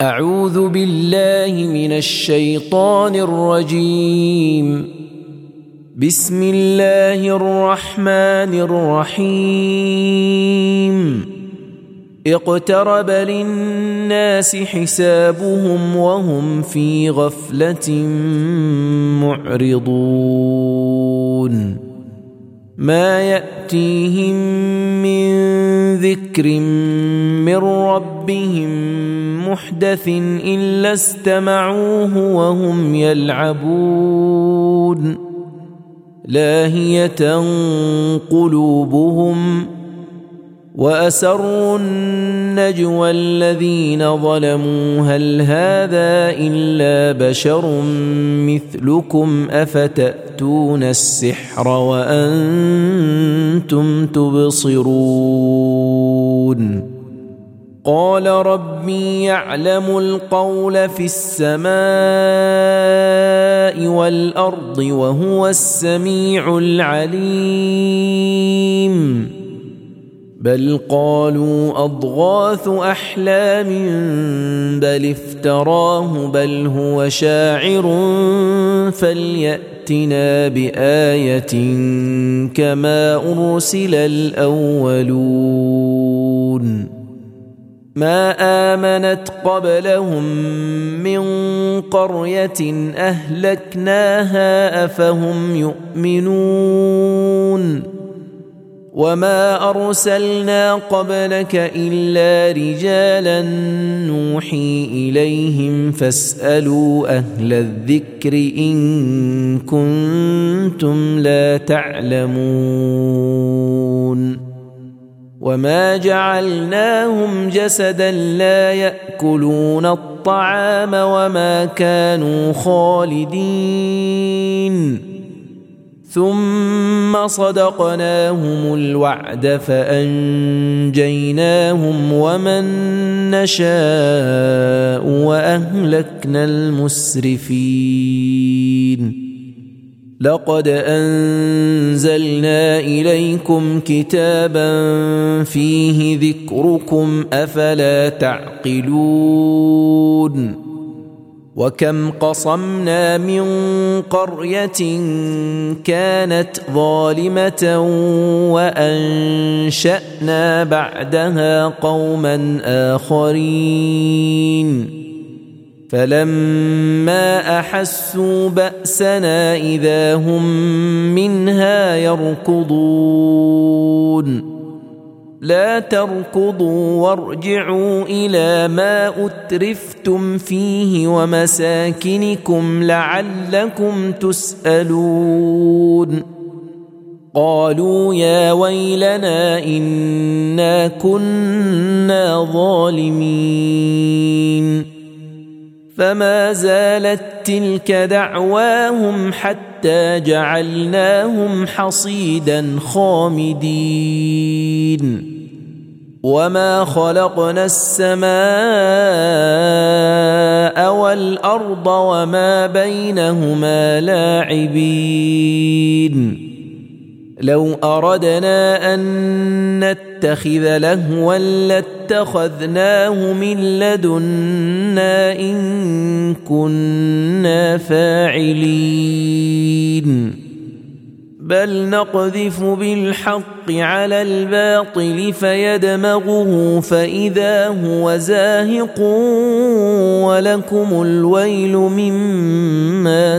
أعوذ بالله من الشيطان الرجيم. بسم الله الرحمن الرحيم. اقترب للناس حسابهم وهم في غفلة معرضون. ما يأتيهم من ذكر من ربهم محدث إلا استمعوه وهم يلعبون. لاهية قلوبهم وأسروا النجوى الذين ظلموا هل هذا إلا بشر مثلكم أفتأتون السحر وأنتم تبصرون. قال ربي يعلم القول في السماء والأرض وهو السميع العليم. بل قالوا أضغاث أحلام بل افتراه بل هو شاعر فليأتنا بآية كما أرسل الأولون. ما آمنت قبلهم من قرية أهلكناها أفهم يؤمنون. وما أرسلنا قبلك إلا رجالا نوحي إليهم فاسألوا أهل الذكر إن كنتم لا تعلمون. وما جعلناهم جسدا لا يأكلون الطعام وما كانوا خالدين. ثم صدقناهم الوعد فأنجيناهم ومن نشاء وأهلكنا المسرفين. لقد أنزلنا إليكم كتابا فيه ذكركم أفلا تعقلون. وكم قصمنا من قرية كانت ظالمة وأنشأنا بعدها قوما آخرين. فلما أحسوا بأسنا إذا هم منها يركضون. لا تركضوا وارجعوا إلى ما أترفتم فيه ومساكنكم لعلكم تسألون. قالوا يا ويلنا إنا كنا ظالمين. فما زالت تلك دعواهم حتى جعلناهم حصيدا خامدين. وما خلقنا السماء والأرض وما بينهما لاعبين. لو أردنا أن نتخذ لهوا لاتخذناه من لدنا إن كنا فاعلين. بل نقذف بالحق على الباطل فيدمغه فإذا هو زاهق ولكم الويل مما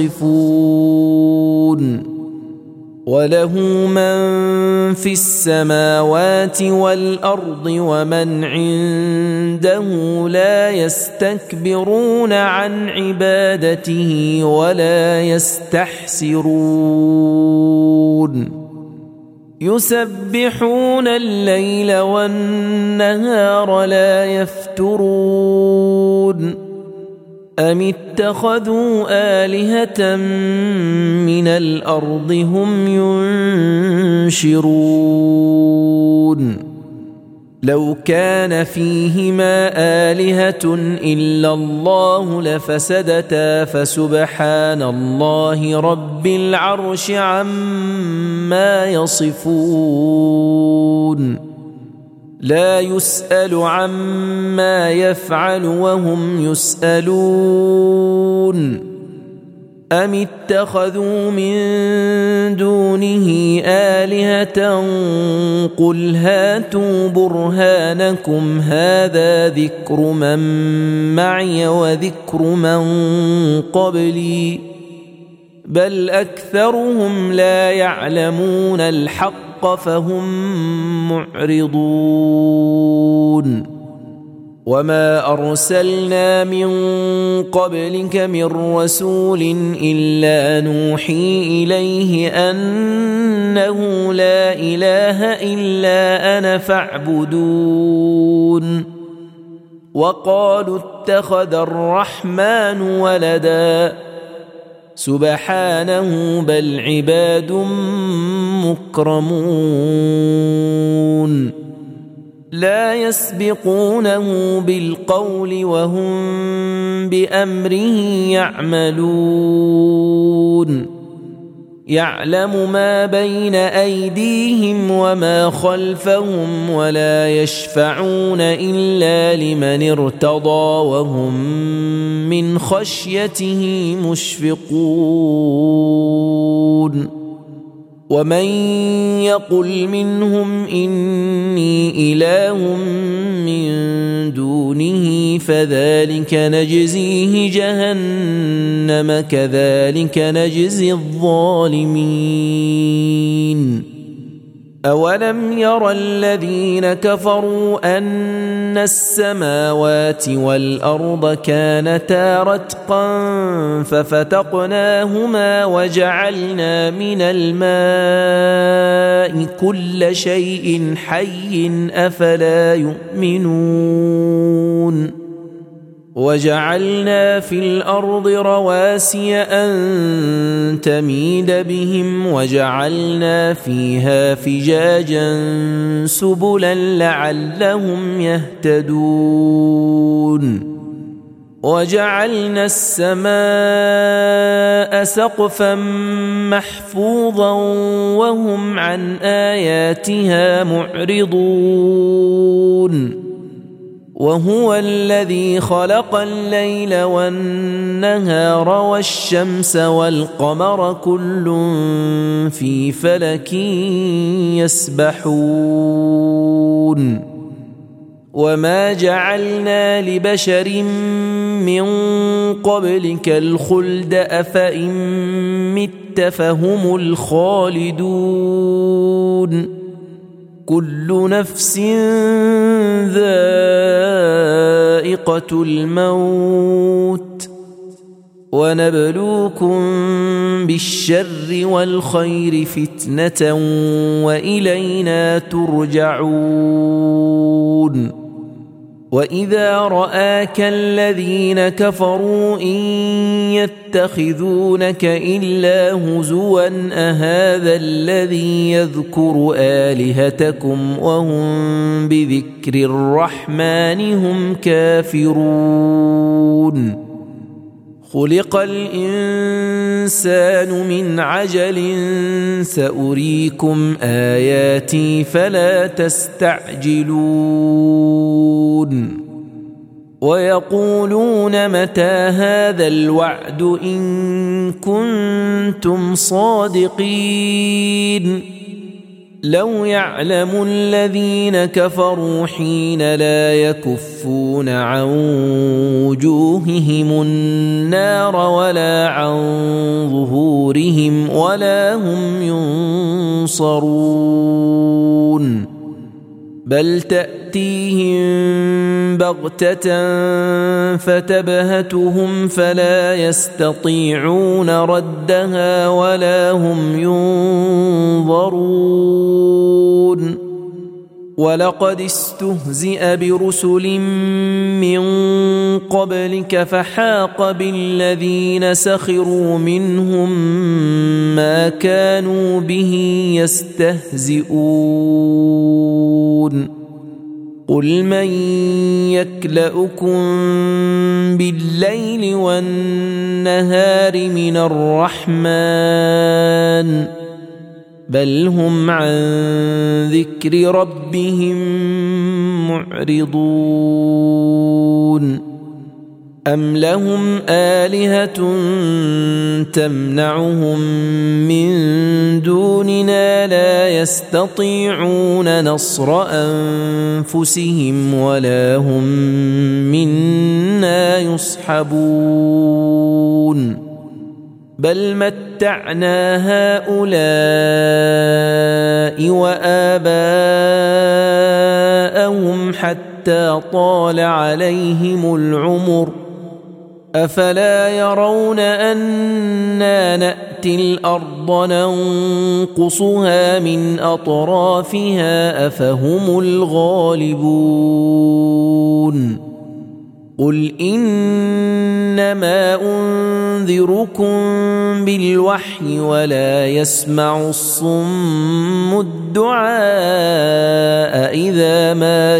تصفون. وله من في السماوات والأرض ومن عنده لا يستكبرون عن عبادته ولا يستحسرون. يسبحون الليل والنهار لا يفترون. أم اتخذوا آلهة من الأرض هم ينشرون. لو كان فيهما آلهة إلا الله لفسدتا فسبحان الله رب العرش عما يصفون. لا يسأل عما يفعل وهم يسألون أم اتخذوا من دونه آلهة قل هاتوا برهانكم هذا ذكر من معي وذكر من قبلي بل أكثرهم لا يعلمون الحق فهم معرضون وما أرسلنا من قبلك من رسول إلا نوحي إليه أنه لا إله إلا أنا فاعبدون وقالوا اتخذ الرحمن ولدا سبحانه بل عباد مكرمون لا يسبقونه بالقول وهم بأمره يعملون يعلم ما بين أيديهم وما خلفهم ولا يشفعون إلا لمن ارتضى وهم من خشيته مشفقون ومن يقل منهم إني إله من دونه فذلك نجزيه جهنم كذلك نجزي الظالمين أولم ير الذين كفروا أن السماوات والأرض كانتا رتقا ففتقناهما وجعلنا من الماء كل شيء حي أفلا يؤمنون وجعلنا في الأرض رواسي أن تميد بهم وجعلنا فيها فجاجا سبلا لعلهم يهتدون وجعلنا السماء سقفا محفوظا وهم عن آياتها معرضون وهو الذي خلق الليل والنهار والشمس والقمر كل في فلك يسبحون وما جعلنا لبشر من قبلك الخلد أفإن مت فهم الخالدون كل نفس ذائقة الموت ونبلوكم بالشر والخير فتنة وإلينا ترجعون وإذا رآك الذين كفروا إن يتخذونك إلا هزوا أهذا الذي يذكر آلهتكم وهم بذكر الرحمن هم كافرون خلق الإنسان من عجل سأريكم آياتي فلا تستعجلون ويقولون متى هذا الوعد إن كنتم صادقين لو يعلم الذين كفروا حين لا يكفون عن وجوههم النار ولا عن ظهورهم ولا هم ينصرون بل تأتيهم بغتة فتبهتهم فلا يستطيعون ردها ولا هم ينظرون ولقد استهزئ برسل من قبلك فحاق بالذين سخروا منهم ما كانوا به يستهزئون قل من يكلؤكم بالليل والنهار من الرحمن بل هم عن ذكر ربهم معرضون أم لهم آلهة تمنعهم من دوننا لا يستطيعون نصر أنفسهم ولا هم منا يصحبون بل متعنا هؤلاء وآباءهم حتى طال عليهم العمر أفلا يرون أنا نأتي الأرض ننقصها من أطرافها أفهم الغالبون قل إنما أنذركم بالوحي ولا يسمع الصم الدعاء إذا ما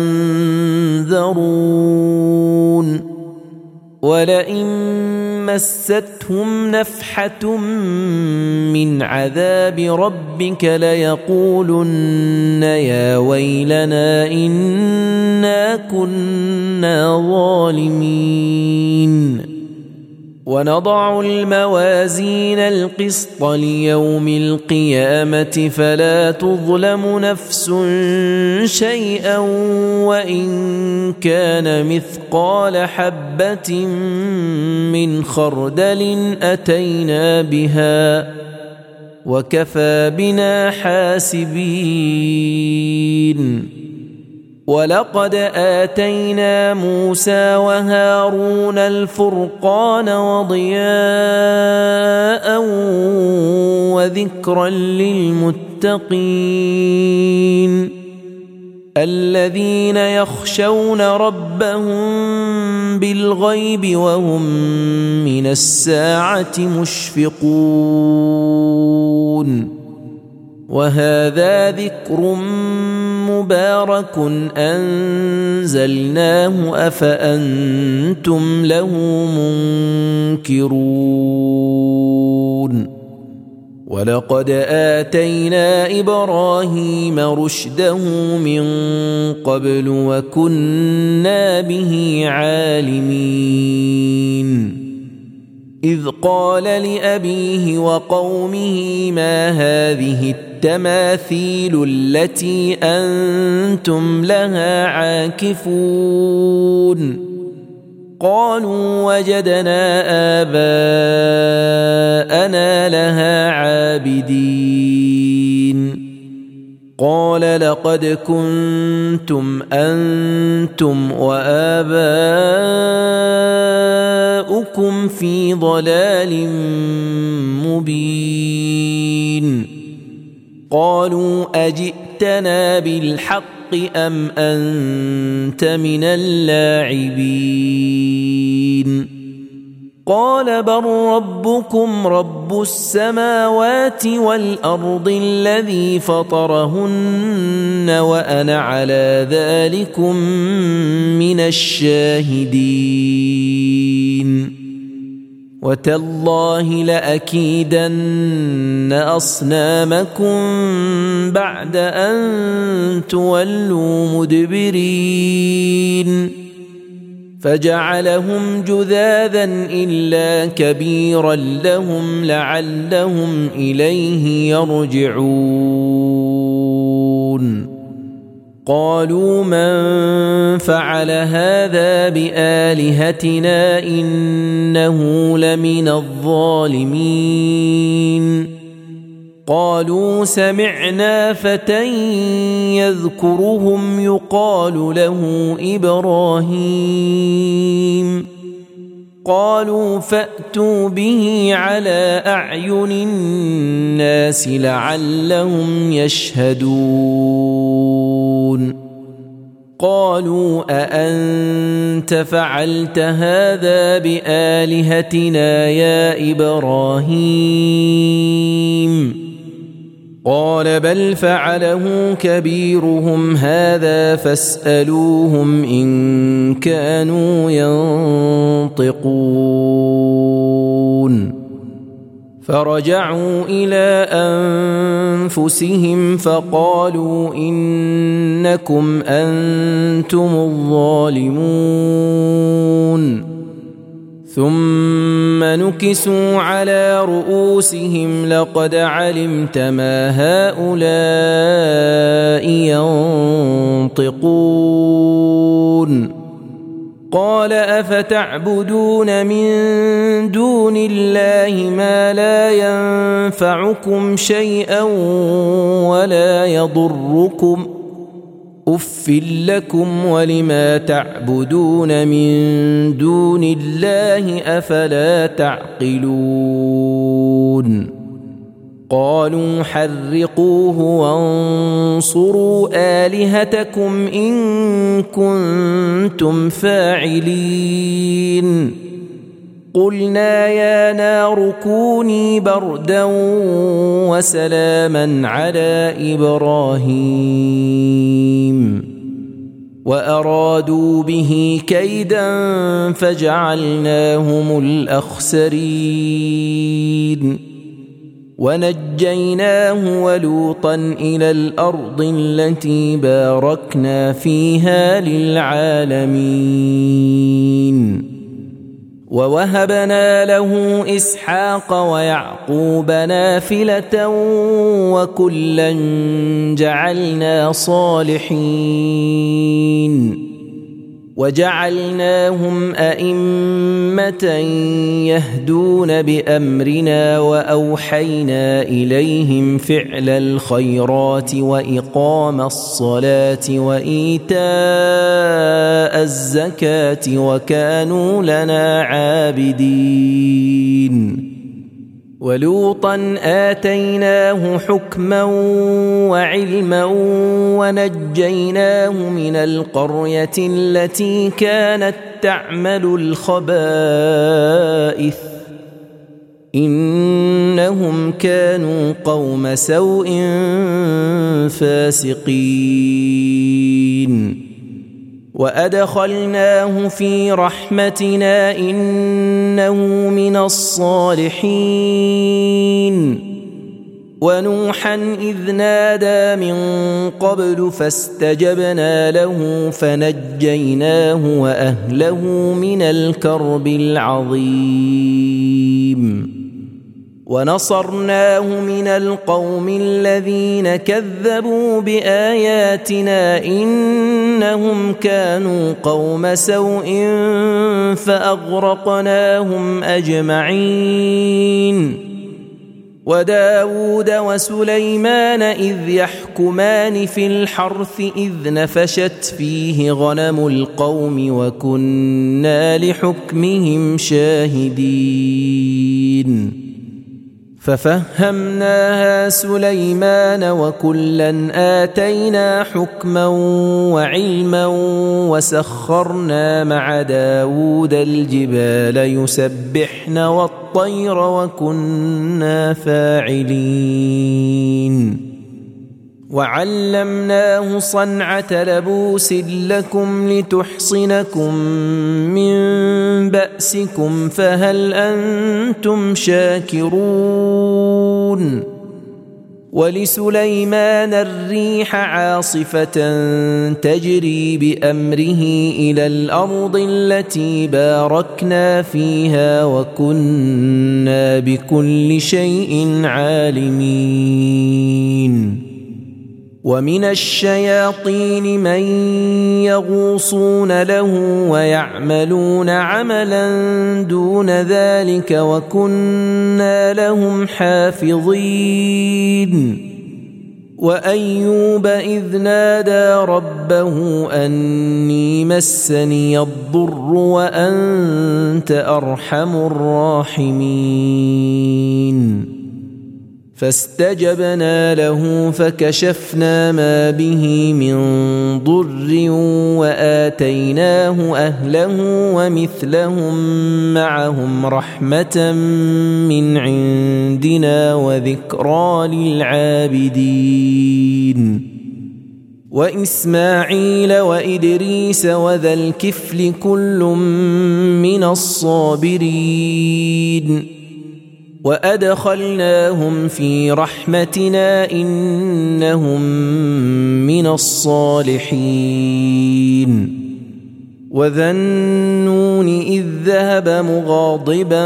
ينذرون ولئن مستهم نفحة من عذاب ربك ليقولن يا ويلنا إنا كنا ظالمين ونضع الموازين القسط ليوم القيامة فلا تظلم نفس شيئا وإن كان مثقال حبة من خردل أتينا بها وكفى بنا حاسبين ولقد آتينا موسى وهارون الفرقان وضياء وذكرا للمتقين الذين يخشون ربهم بالغيب وهم من الساعة مشفقون وهذا ذكر مبارك أنزلناه أفأنتم له منكرون ولقد آتينا إبراهيم رشده من قبل وكنا به عالمين إذ قال لأبيه وقومه ما هذه التماثيل التي أنتم لها عاكفون قالوا وجدنا آباءنا لها عابدين قال لقد كنتم أنتم وآباؤكم في ضلال مبين قالوا أجئتنا بالحق أم أنت من اللاعبين قال بل ربكم رب السماوات والأرض الذي فطرهن وأنا على ذلكم من الشاهدين وتالله لأكيدن أصنامكم بعد أن تولوا مدبرين فجعلهم جذاذا إلا كبيرا لهم لعلهم إليه يرجعون قالوا من فعل هذا بآلهتنا إنه لمن الظالمين قالوا سمعنا فتى يذكرهم يقال له إبراهيم قالوا فأتوا به على أعين الناس لعلهم يشهدون قالوا أأنت فعلت هذا بآلهتنا يا إبراهيم قال بل فعله كبيرهم هذا فاسألوهم إن كانوا ينطقون فرجعوا إلى أنفسهم فقالوا إنكم أنتم الظالمون ثم نكسوا على رؤوسهم لقد علمت ما هؤلاء ينطقون قال أفتعبدون من دون الله ما لا ينفعكم شيئا ولا يضركم أف لكم ولما تعبدون من دون الله أفلا تعقلون قالوا حرقوه وانصروا آلهتكم إن كنتم فاعلين قلنا يا نار كوني بردا وسلاما على إبراهيم وأرادوا به كيدا فجعلناهم الأخسرين ونجيناه ولوطا إلى الأرض التي باركنا فيها للعالمين ووهبنا له إسحاق ويعقوب نافلة وكلا جعلنا صالحين وجعلناهم أئمة يهدون بأمرنا وأوحينا إليهم فعل الخيرات وإقام الصلاة وإيتاء الزكاة وكانوا لنا عابدين ولوطا آتيناه حكما وعلما ونجيناه من القرية التي كانت تعمل الخبائث إنهم كانوا قوم سوء فاسقين وأدخلناه في رحمتنا إنه من الصالحين ونوحا إذ نادى من قبل فاستجبنا له فنجيناه وأهله من الكرب العظيم ونصرناه من القوم الذين كذبوا بآياتنا إنهم كانوا قوم سوء فأغرقناهم أجمعين وداود وسليمان إذ يحكمان في الحرث إذ نفشت فيه غنم القوم وكنا لحكمهم شاهدين ففهمناها سليمان وكلا آتينا حكما وعلما وسخرنا مع داود الجبال يسبحن والطير وكنا فاعلين وعلمناه صنعة لبوس لكم لتحصنكم من بأسكم فهل أنتم شاكرون ولسليمان الريح عاصفة تجري بأمره إلى الأرض التي باركنا فيها وكنا بكل شيء عالمين ومن الشياطين من يغوصون له ويعملون عملا دون ذلك وكنا لهم حافظين وأيوب إذ نادى ربه أني مسني الضر وأنت أرحم الراحمين فاستجبنا له فكشفنا ما به من ضر وآتيناه أهله ومثلهم معهم رحمة من عندنا وذكرى للعابدين وإسماعيل وإدريس وذا الكفل كل من الصابرين وأدخلناهم في رحمتنا إنهم من الصالحين وذا النون إذ ذهب مغاضبا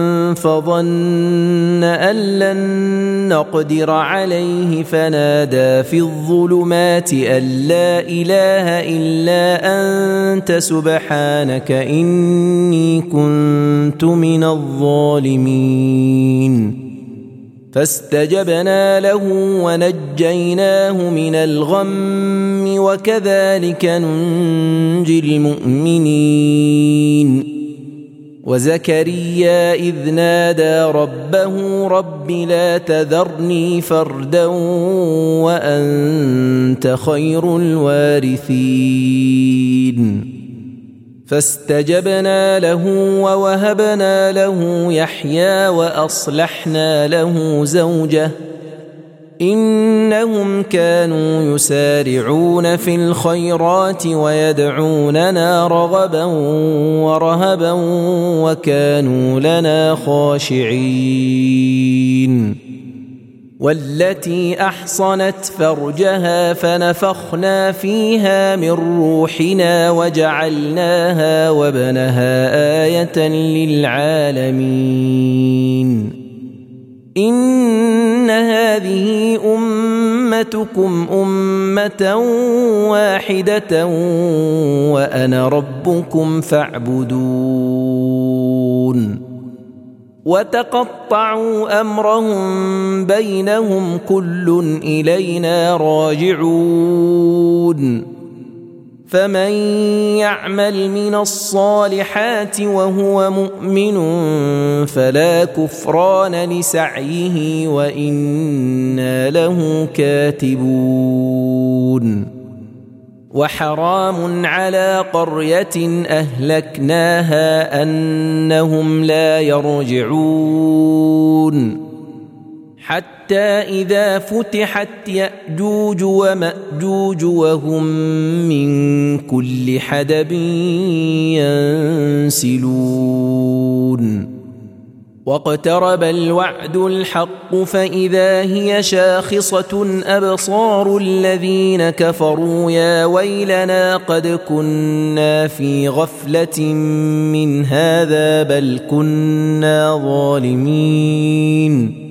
فظن أن لن نقدر عليه فنادى في الظلمات أن لا إله إلا أنت سبحانك إني كنت من الظالمين فاستجبنا له ونجيناه من الغم وكذلك ننجي المؤمنين وزكريا إذ نادى ربه رب لا تذرني فردا وأنت خير الوارثين فاستجبنا له ووهبنا له يحيى وأصلحنا له زوجه إنهم كانوا يسارعون في الخيرات ويدعوننا رغبا ورهبا وكانوا لنا خاشعين والتي أحصنت فرجها فنفخنا فيها من روحنا وجعلناها وابنها آية للعالمين إن هذه أمتكم أمة واحدة وأنا ربكم فاعبدون وتقطعوا أمرهم بينهم كل إلينا راجعون فمن يعمل من الصالحات وهو مؤمن فلا كفران لسعيه وإنا له كاتبون وحرام على قرية أهلكناها أنهم لا يرجعون حتى إذا فتحت يأجوج ومأجوج وهم من كل حدب ينسلون واقترب الوعد الحق فإذا هي شاخصة أبصار الذين كفروا يا ويلنا قد كنا في غفلة من هذا بل كنا ظالمين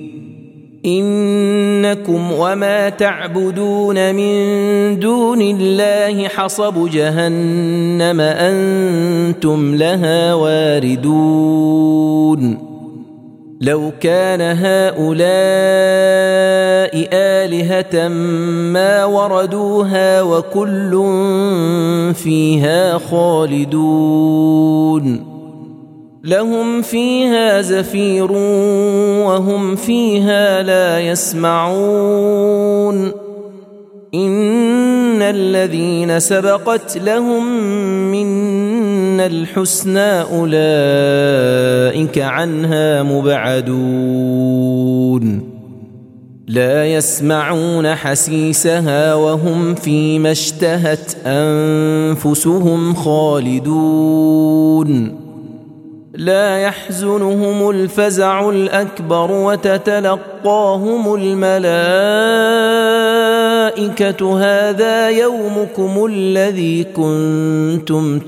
إنكم وما تعبدون من دون الله حصب جهنم أنتم لها واردون لو كان هؤلاء آلهة ما وردوها وكل فيها خالدون لهم فيها زفير وهم فيها لا يسمعون إن الذين سبقت لهم منا الحسنى أولئك عنها مبعدون لا يسمعون حسيسها وهم فيما اشتهت أنفسهم خالدون لا يحزنهم الفزع الأكبر وتتلقاهم الملائكة هذا يومكم الذي كنتم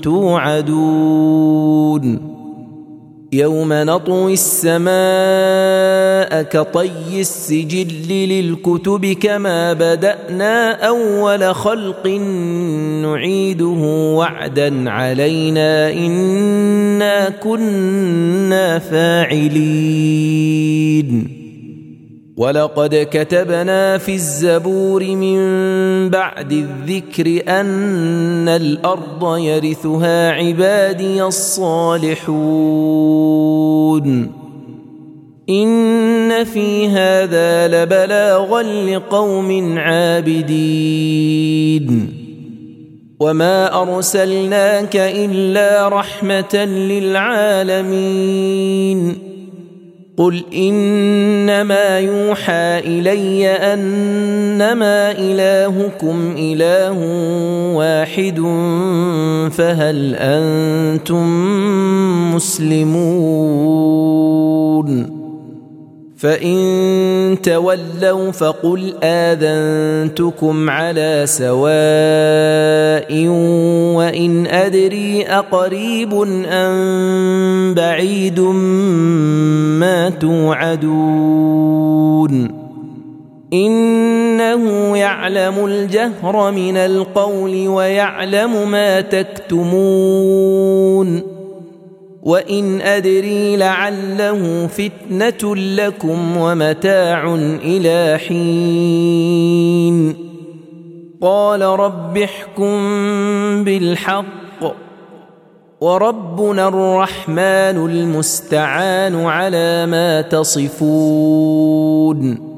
توعدون يوم نطوي السماء كطي السجل للكتب كما بدأنا أول خلق نعيده وعدا علينا إنا كنا فاعلين ولقد كتبنا في الزبور من بعد الذكر أن الأرض يرثها عبادي الصالحون إن في هذا لبلاغا لقوم عابدين وما أرسلناك إلا رحمة للعالمين قل إنما يوحى إلي أنما إلهكم إله واحد فهل أنتم مسلمون فإن تولوا فقل آذنتكم على سواء وإن أدري أقريب أم بعيد ما توعدون إنه يعلم الجهر من القول ويعلم ما تكتمون وإن أدري لعله فتنة لكم ومتاع إلى حين قال رب احكم بالحق وربنا الرحمن المستعان على ما تصفون